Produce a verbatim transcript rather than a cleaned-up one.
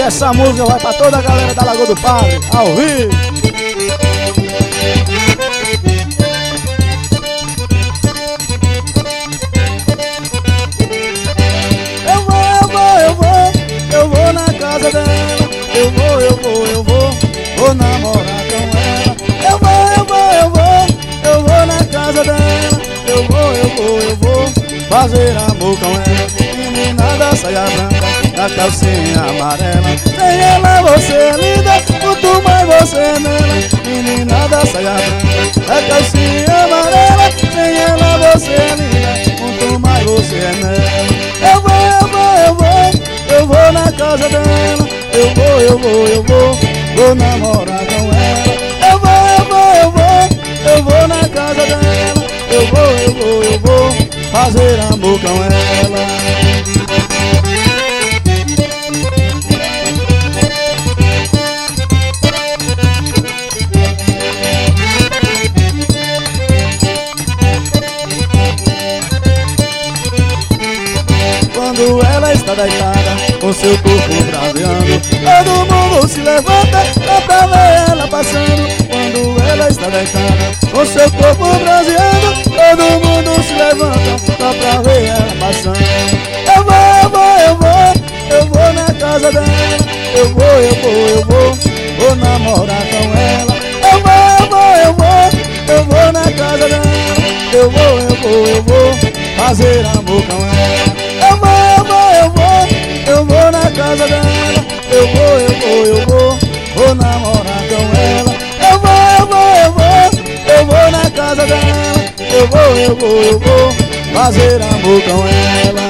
Essa música vai pra toda a galera da Lagoa do Padre, ao vivo. Eu vou, eu vou, eu vou, eu vou na casa dela. Eu vou, eu vou, eu vou, vou namorar com ela. Eu vou, eu vou, eu vou, eu vou na casa dela. Eu vou, eu vou, eu vou fazer amor com ela. Menina da saia branca, da calcinha amarela. Sem ela você é linda, muito mais você é nela. Menina da saia branca, da calcinha amarela. Sem ela você é linda, muito mais você é nela. Eu vou, eu vou, eu vou, eu vou na casa dela. Eu vou, eu vou, eu vou, vou namorar com ela. Eu vou, eu vou, eu vou, eu vou na casa dela. Eu vou, eu vou, eu vou fazer amor com ela. Quando ela está deitada, com seu corpo braseando, todo mundo se levanta só pra ver ela passando. Quando ela está deitada, com seu corpo braseando, todo mundo se levanta só pra ver ela passando. Eu vou, eu vou, eu vou, eu vou na casa dela. Eu vou, eu vou, eu vou, vou namorar com ela. Eu vou, eu vou, eu vou, eu vou na casa dela. Eu vou, eu vou, eu vou fazer amor com ela. Eu vou, eu vou, eu vou, eu vou na casa dela. Eu vou, eu vou, eu vou, vou namorar com ela. Eu vou, eu vou, eu vou, eu vou na casa dela. Eu vou, eu vou, eu vou fazer amor com ela.